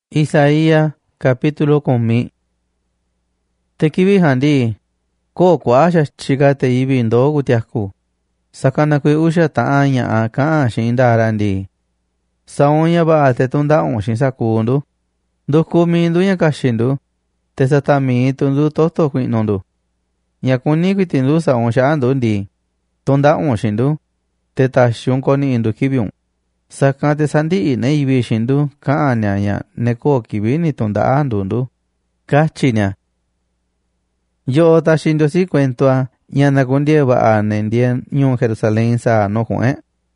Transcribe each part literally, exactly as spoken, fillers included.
Isaías capítulo kumi. Tekivi handi ko kwasha chika te ibi ndo kutiaku. Sakana kwe usha taanya aka shindarandi. Saonya ba te tunda on shinsakundu. Do kumindu nya kashindu. Te satami tundu toto kwinondu. Nya kuni kwitindu sa on shaandu ndi. Tunda on shindu. Te tashun koni indu kibiun. Saka te sandi ne ibi shindu ka anya neko kibini tunda andundu. Kachinya. Yo ta shindu si cuentoa ñana kundie ba a nendien ñun Jerusalén sa no jue.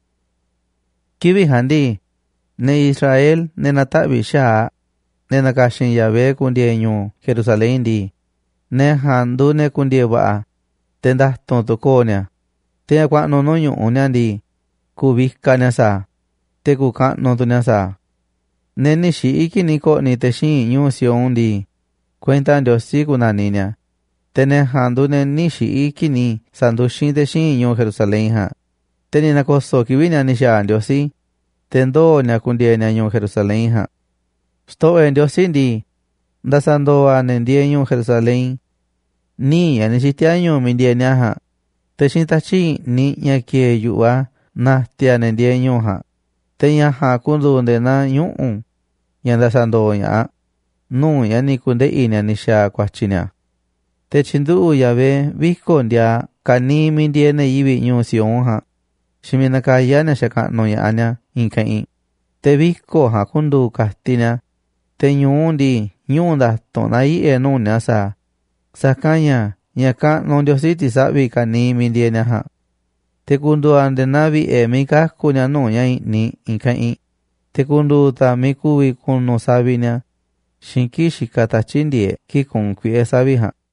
Kibi handi ne Israel ne natabi sha ne nakashin yabe kundie ñun Jerusalén di ne handu ne kundie ba tenda tonto konya te kwa no no ñun unyandi kubika nya sa te kuka no tunya sa ne ni shi iki ni ko ni te shin ñun sion di cuenta Dios si kuna niña tene handu ne nishi iki ni sandu shin de shin yo Jerusalén ha. Teni na koso kiwinya ni sha Diosi. Tendo nya kundie nya yo Jerusalén ha. Sto en Diosi di. Nda sando a nendie yo Jerusalén. Ni ya ni sitia yo mindie nya ha. Te shin tachi ni nya kie yuwa na tia nendie yo ha. Te nya ha kundu de na yo un. Ya nda sando ya. Nu ya ni kunde inya ni sha kwa chinya. Te chindu yabe viko ndia kani mindie ne ibi nyu sion ha. Shimina ka ya na shaka no ya anya inkai. Te viko ha kundu kastina. Te nyundi nyunda tonai e no nyasa. Sakanya nyaka no diositi sabi kani mindie na ha. Te kundu ande nabi e mika kunya no ya ni inkai. Te kundu ta mikuwi kuno sabi nya. Shinki shikata chindie ki kun kwi e sabi ha.